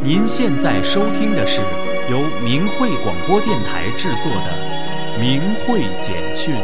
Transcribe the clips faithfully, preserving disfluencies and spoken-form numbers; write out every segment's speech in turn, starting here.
您现在收听的是由明慧广播电台制作的明慧简讯。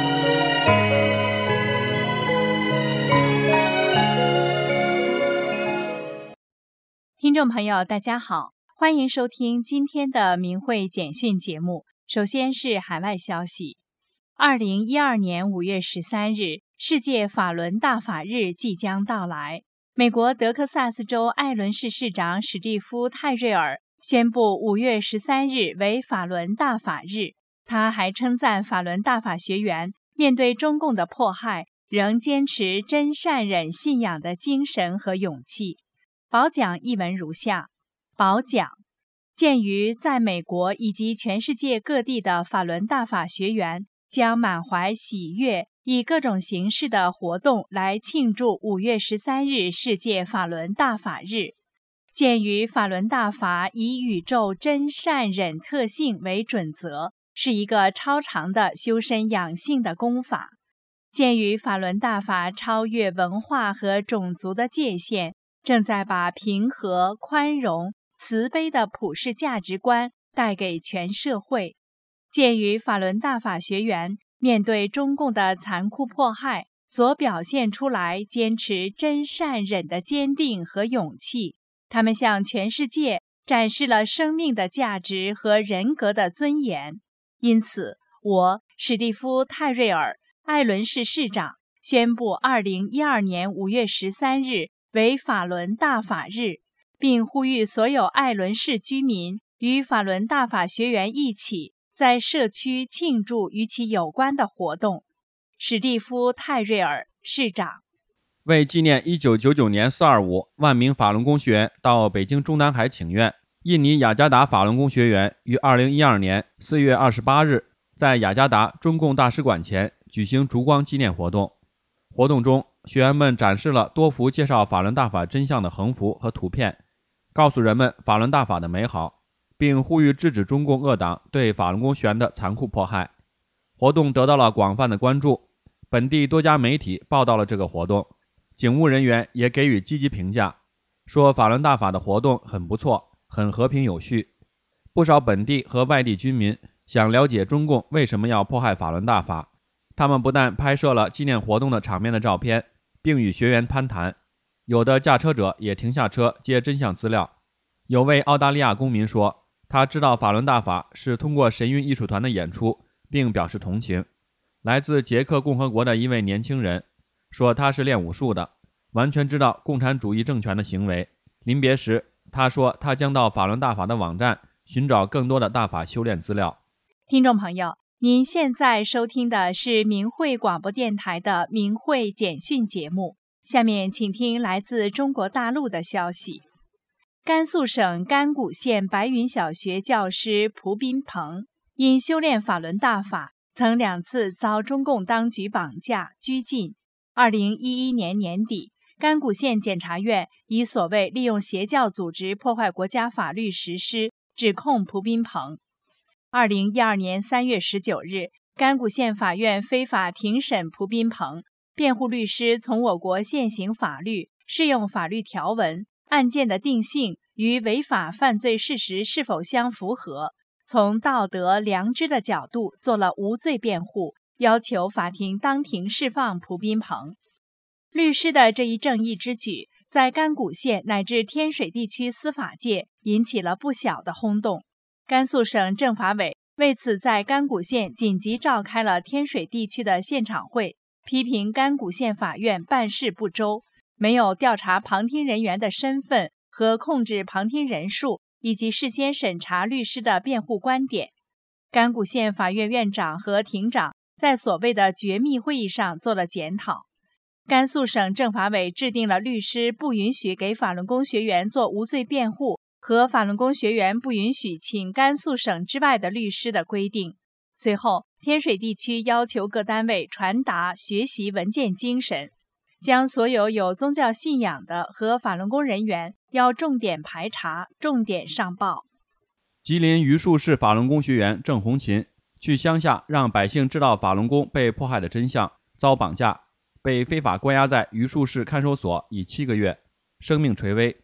听众朋友大家好，欢迎收听今天的明慧简讯节目。首先是海外消息，二零一二年五月十三日，世界法轮大法日即将到来。美国德克萨斯州艾伦市市长史蒂夫·泰瑞尔宣布五月十三日为法轮大法日。他还称赞法轮大法学员面对中共的迫害，仍坚持真善忍信仰的精神和勇气。褒奖译文如下：褒奖，鉴于在美国以及全世界各地的法轮大法学员将满怀喜悦，以各种形式的活动来庆祝五月十三日世界法轮大法日。鉴于法轮大法以宇宙真善忍特性为准则，是一个超长的修身养性的功法。鉴于法轮大法超越文化和种族的界限，正在把平和、宽容、慈悲的普世价值观带给全社会。鉴于法轮大法学员面对中共的残酷迫害所表现出来坚持真善忍的坚定和勇气，他们向全世界展示了生命的价值和人格的尊严。因此，我史蒂夫·泰瑞尔，艾伦市市长，宣布二零一二年五月十三日为法轮大法日，并呼吁所有艾伦市居民与法轮大法学员一起在社区庆祝与其有关的活动。史蒂夫·泰瑞尔市长。 为纪念一九九九年四二五万名法轮功学员到北京中南海请愿，印尼雅加达法轮功学员于二零一二年四月二十八日在雅加达中共大使馆前举行烛光纪念活动。活动中，学员们展示了多幅介绍法轮大法真相的横幅和图片，告诉人们法轮大法的美好，并呼吁制止中共恶党对法轮功学员的残酷迫害。活动得到了广泛的关注，本地多家媒体报道了这个活动，警务人员也给予积极评价，说法轮大法的活动很不错，很和平有序。不少本地和外地居民想了解中共为什么要迫害法轮大法，他们不但拍摄了纪念活动的场面的照片，并与学员攀谈，有的驾车者也停下车接真相资料。有位澳大利亚公民说，他知道法轮大法是通过神韵艺术团的演出，并表示同情。来自捷克共和国的一位年轻人说，他是练武术的，完全知道共产主义政权的行为。临别时，他说他将到法轮大法的网站寻找更多的大法修炼资料。 听众朋友，您现在收听的是明慧广播电台的明慧简讯节目，下面请听来自中国大陆的消息。甘肃省甘谷县白云小学教师蒲斌鹏因修炼法轮大法，曾两次遭中共当局绑架拘禁。二零一一年年底，甘谷县检察院以所谓利用邪教组织破坏国家法律实施指控蒲斌鹏。二零一二年三月十九日，甘谷县法院非法庭审蒲斌鹏，辩护律师从我国现行法律、适用法律条文、案件的定性与违法犯罪事实是否相符合，从道德良知的角度做了无罪辩护，要求法庭当庭释放蒲斌鹏。律师的这一正义之举，在甘谷县乃至天水地区司法界引起了不小的轰动。甘肃省政法委为此在甘谷县紧急召开了天水地区的现场会，批评甘谷县法院办事不周，没有调查旁听人员的身份和控制旁听人数，以及事先审查律师的辩护观点。甘谷县法院院长和庭长在所谓的绝密会议上做了检讨。甘肃省政法委制定了律师不允许给法轮功学员做无罪辩护和法轮功学员不允许请甘肃省之外的律师的规定。随后，天水地区要求各单位传达学习文件精神，将所有有宗教信仰的和法轮功人员要重点排查、重点上报。 吉林榆树市法轮功学员郑红琴去乡下让百姓知道法轮功被迫害的真相，遭绑架，被非法关押在榆树市看守所已七个月，生命垂危。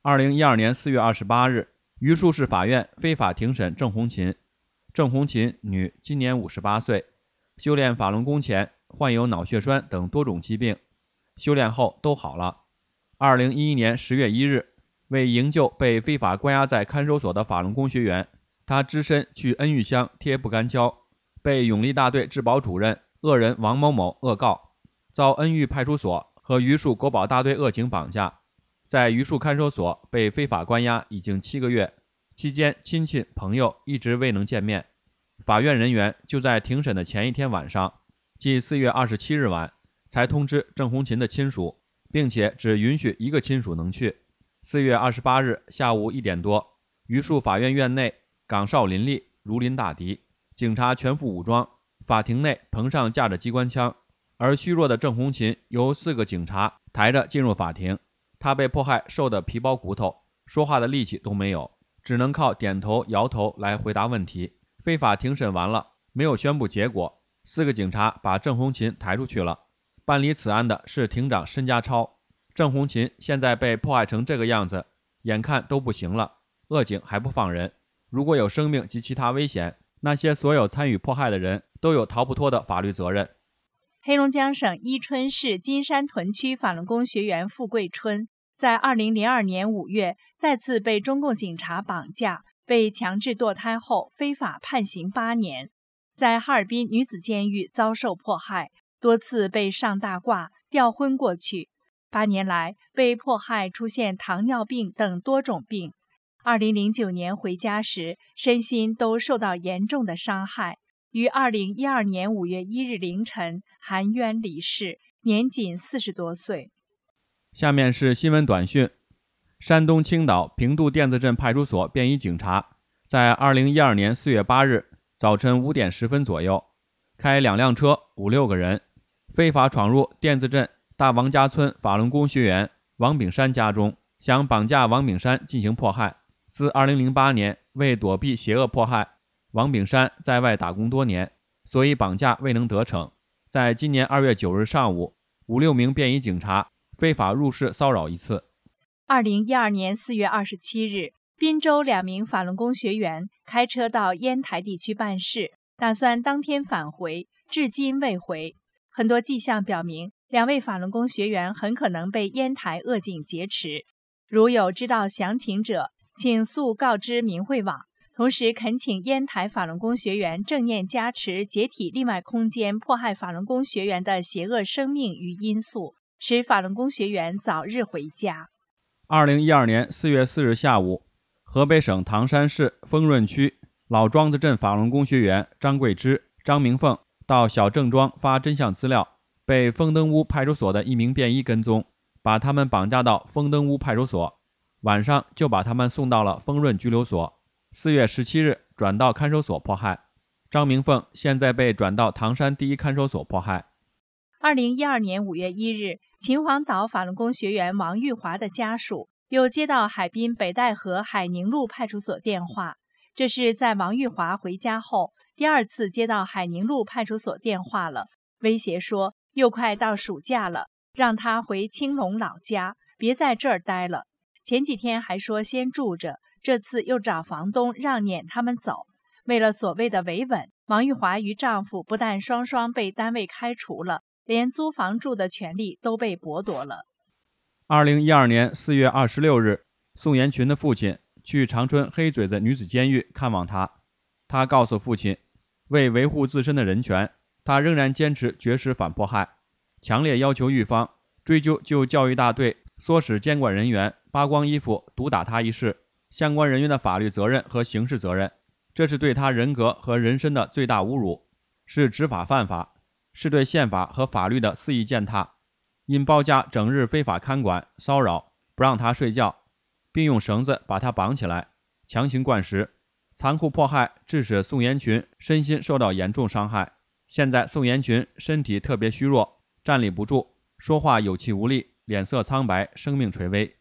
二零一二年四月二十八日，榆树市法院非法庭审郑红琴。郑红琴，女，今年五十八岁，修炼法轮功前患有脑血栓等多种疾病，修炼后都好了。二零一一年十月一日，为营救被非法关押在看守所的法轮功学员，他只身去恩玉乡贴不干胶，被永利大队治保主任恶人王某某恶告，遭恩玉派出所和榆树国保大队恶警绑架，在榆树看守所被非法关押已经七个月，期间亲戚朋友一直未能见面。法院人员就在庭审的前一天晚上，即四月二十七日晚，才通知郑红琴的亲属，并且只允许一个亲属能去。四月二十八日下午一点多，榆树法院院内岗哨林立，如临大敌，警察全副武装，法庭内棚上架着机关枪，而虚弱的郑红琴由四个警察抬着进入法庭。他被迫害瘦得皮包骨头，说话的力气都没有，只能靠点头摇头来回答问题。非法庭审完了，没有宣布结果，四个警察把郑红琴抬出去了。办理此案的是庭长申家超。郑红琴现在被迫害成这个样子，眼看都不行了，恶警还不放人，如果有生命及其他危险，那些所有参与迫害的人都有逃不脱的法律责任。 黑龙江省伊春市金山屯区法轮功学员付桂春，在二零零二年五月再次被中共警察绑架，被强制堕胎后非法判刑八年，在哈尔滨女子监狱遭受迫害，多次被上大挂、吊昏过去。八年来被迫害出现糖尿病等多种病。二零零九年回家时，身心都受到严重的伤害，于二零一二年五月一日凌晨含冤离世，年仅四十多岁。 下面是新闻短讯。山东青岛平度甸子镇派出所便衣警察在二零一二年四月八日早晨五点十分左右，开两辆车，五六个人，非法闯入甸子镇大王家村法轮功学员王炳山家中，想绑架王炳山进行迫害。自二零零八年为躲避邪恶迫害，王炳山在外打工多年，所以绑架未能得逞。在今年二月九日上午，五六名便衣警察非法入室骚扰一次。 二零一二年四月二十七日，滨州两名法轮功学员开车到烟台地区办事，打算当天返回，至今未回。很多迹象表明，两位法轮功学员很可能被烟台恶警劫持。如有知道详情者，请速告知明慧网，同时恳请烟台法轮功学员正念加持解体另外空间迫害法轮功学员的邪恶生命与因素，使法轮功学员早日回家。 二零一二年四月四日下午，河北省唐山市丰润区老庄子镇法轮功学员张桂芝、张明凤到小郑庄发真相资料，被丰登屋派出所的一名便衣跟踪，把他们绑架到丰登屋派出所，晚上就把他们送到了丰润拘留所。四月十七日转到看守所迫害。张明凤现在被转到唐山第一看守所迫害。 二零一二年五月一日，秦皇岛法轮功学员王玉华的家属又接到海滨北戴河海宁路派出所电话，这是在王玉华回家后第二次接到海宁路派出所电话了，威胁说又快到暑假了，让他回青龙老家，别在这儿待了。前几天还说先住着，这次又找房东让撵他们走。为了所谓的维稳，王玉华与丈夫不但双双被单位开除了，连租房住的权利都被剥夺了。 二零一二年四月二十六日，宋延群的父亲去长春黑嘴子女子监狱看望他。他告诉父亲，为维护自身的人权，他仍然坚持绝食反迫害，强烈要求狱方追究就教育大队唆使监管人员扒光衣服毒打他一事，相关人员的法律责任和刑事责任，这是对他人格和人身的最大侮辱，是执法犯法，是对宪法和法律的肆意践踏。因包家整日非法看管骚扰，不让他睡觉，并用绳子把他绑起来，强行灌食，残酷迫害，致使宋延群身心受到严重伤害。现在宋延群身体特别虚弱，站立不住，说话有气无力，脸色苍白，生命垂危。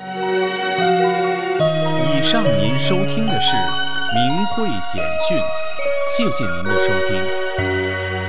以上您收听的是明慧简讯，谢谢您的收听。